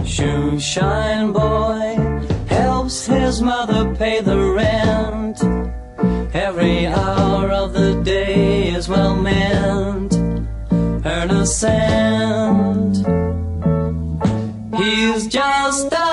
Shoeshine boy helps his mother pay the rent. Every hour of the day is well meant. Earn a cent. He's just a